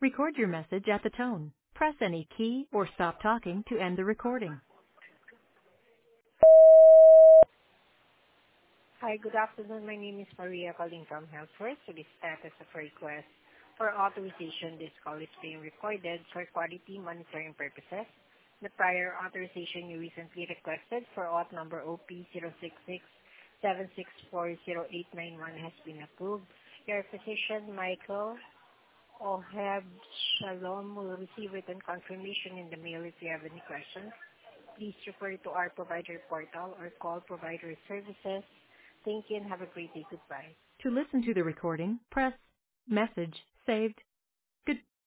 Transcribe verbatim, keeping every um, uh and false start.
Record your message at the tone. Press any key or stop talking to end the recording. Hi, good afternoon. My name is Maria calling from HealthFirst. To the status of a request for authorization, this call is being recorded for quality monitoring purposes. The prior authorization you recently requested for auth number O P zero six six seven six four zero eight nine one has been approved. Your physician, Michael Oheb Shalom, will receive written confirmation in the mail. If you have any questions, please refer to our provider portal or call provider services. Thank you and have a great day. Goodbye. To listen to the recording, press message saved. Good